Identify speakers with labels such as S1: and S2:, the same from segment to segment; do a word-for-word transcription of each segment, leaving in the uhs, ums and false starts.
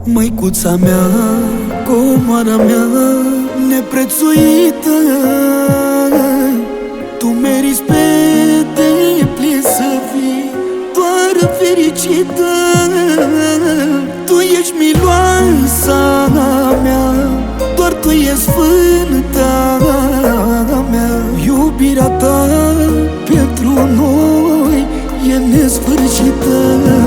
S1: Măicuța mea, comoara mea neprețuită, tu meriți pe deplin să fii doar fericită. Tu ești miloasa mea, doar tu ești sfânta mea. Iubirea ta pentru noi e nesfârșită.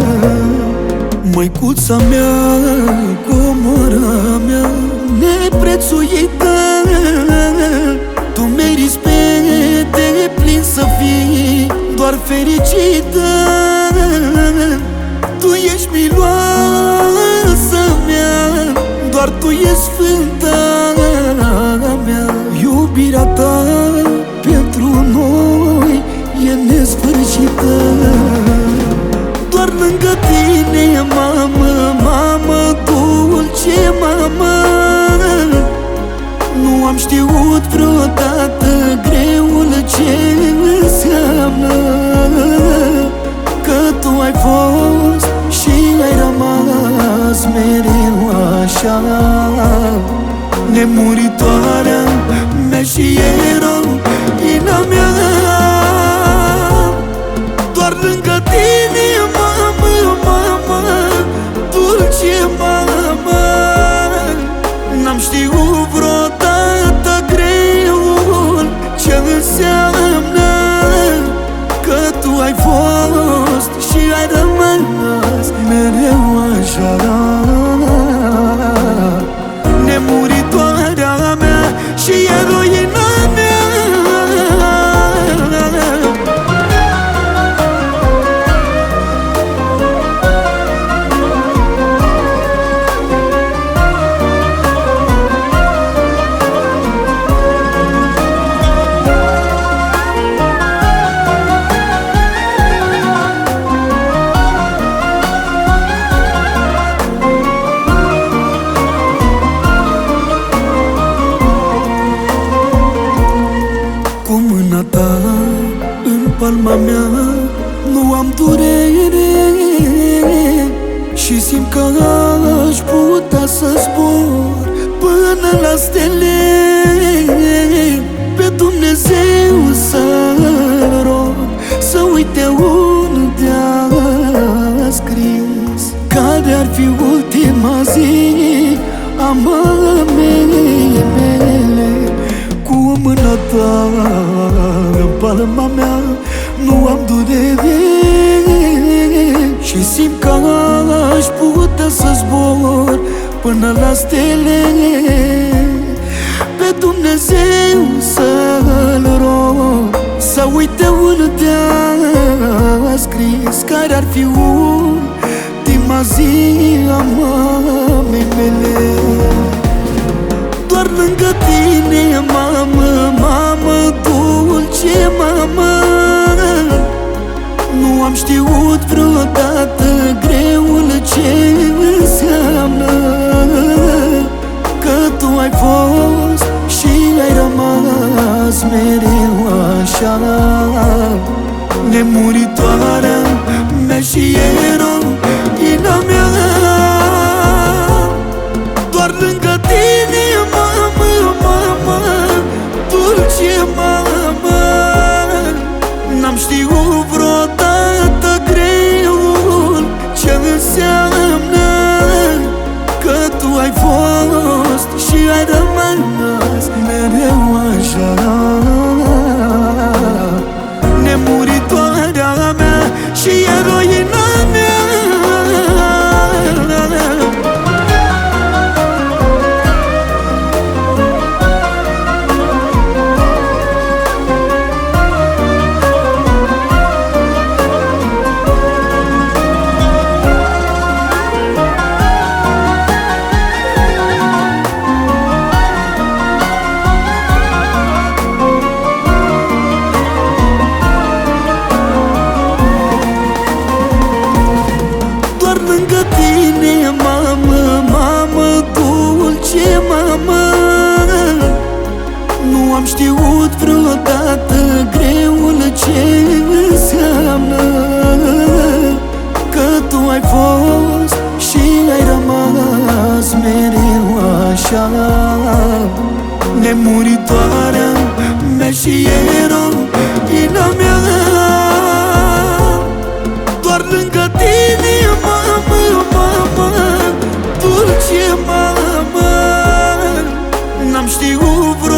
S1: Măicuța mea, comoara mea neprețuită, tu meriți pe deplin să fii doar fericită. Tu ești miloasa mea, doar tu ești sfânta mea. Iubirea ta pentru noi e nesfârșită. Doar lângă tine, mamă, mamă, dulce mamă, nu am știut vreodată greul ce înseamnă. Că tu ai fost și ai rămas mereu așa, nemuritoarea mea și eroina mea. Doar lângă tine, mamă, mamă, dulce mamă, n-am știut vreodată greul ce înseamnă. Că tu ai fost și ai rămas mereu așa, nemuritoarea mea și eroina mea. În palma mea nu am durere și simt că aș putea să zbor până la stele. Pe Dumnezeu să-L rog să uite unde a scris care ar fi ultima zi a mamei mele. Cu mâna ta în palma mea nu am durere și simt că aș putea să zbor până la stele. Pe Dumnezeu să-L rog să uite unde a scris care ar fi ultima zi a mamei mele. Doar lângă tine, mamă, mamă, dulce mamă, nu am știut vreodată greul ce înseamnă. Că tu ai fost și ai rămas mereu așa, nemuritoarea mea și eroina mea. Doar lângă tine, mamă, mamă, dulce mamă, n-am știut vreodată greul ce înseamnă. Că tu ai fost și ai rămas mereu așa, nemuritoarea mea și eroina mea. Nu am știut vreodată greul ce înseamnă. Că tu ai fost și ai rămas așa, nemuritoarea mea și eroina mea. Doar lângă tine, mamă, mamă, dulce mamă, n-am știut vreodată